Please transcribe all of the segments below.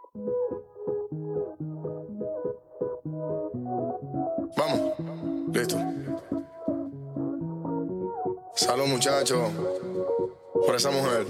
Vamos, listo. Salud, muchachos, por esa mujer.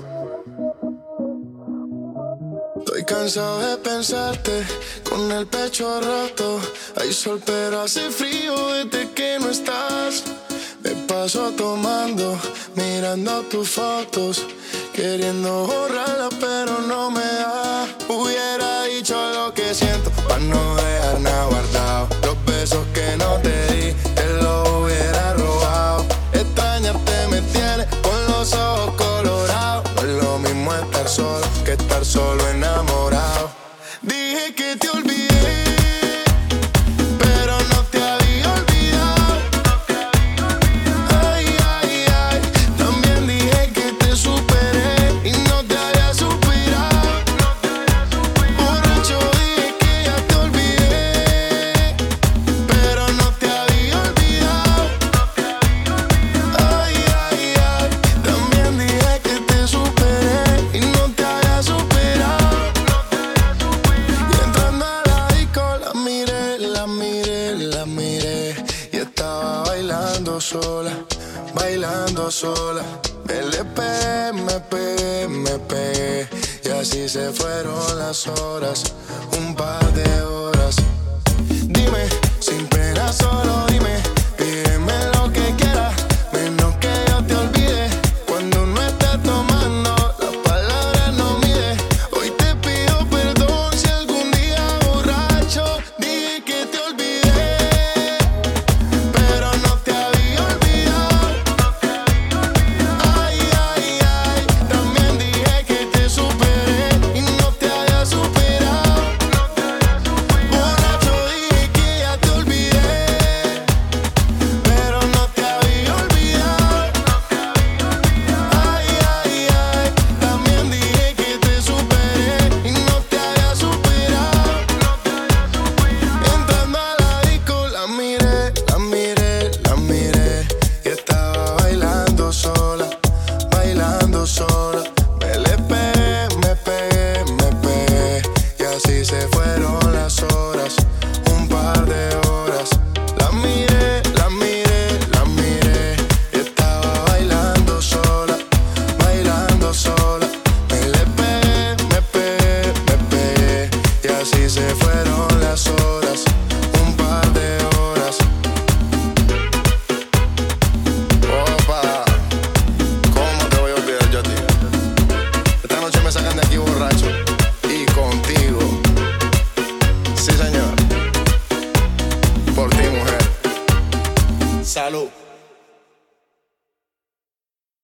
Estoy cansado de pensarte con el pecho roto. Hay sol pero hace frío desde que no estás. Me paso tomando, mirando tus fotos, queriendo borrarlas pero no me da. Hubiera dicho lo que siento para no dejar nada guardado. Los besos que no te di, te los hubiera robado. Extrañarte me tiene con los ojos colorados. No es lo mismo estar solo que estar solo enamorado. Dije que te olvidé, pero no te había olvidado. Ay, ay, ay. También dije que te superé y no te había superado. Borracho dije que ya te olvidé, pero no te había olvidado. Ay, ay, ay. También dije que te superé y no te había superado. Y entrando a la disco la miré, la miré, la miré. Y estaba bailando sola, bailando sola. Me pegué, me pegué, me pegué. Y así se fueron las horas, un par de horas. Dime, sin pena solo dime, pídeme lo que quieras, menos que yo te olvide. Cuando no estés tomando, las palabras no mide. Hoy te pido perdón si algún día borracho dije que te olvidé, pero no te había olvidado. Ay, ay, ay. También dije que te superé y no te había superado. Borracho dije que ya te olvidé, pero no te había olvidado. Ay, ay, ay. También dije que te superé y no te había superado. Entrando a la disco la miré, la miré, la miré. Y estaba bailando sola, bailando sola. Me pegué, me pegué, me pegué. Y así se fueron las horas, un par de horas. La miré, la miré, la miré. Y estaba bailando sola, bailando sola. Me pegué, me pegué, me pegué. Y así se fueron las horas, un par de horas. Opa, ¿cómo te voy a olvidar yo a ti? Esta noche me sacan de aquí borracho y contigo. Sí, señor. Por ti, mujer. Salud.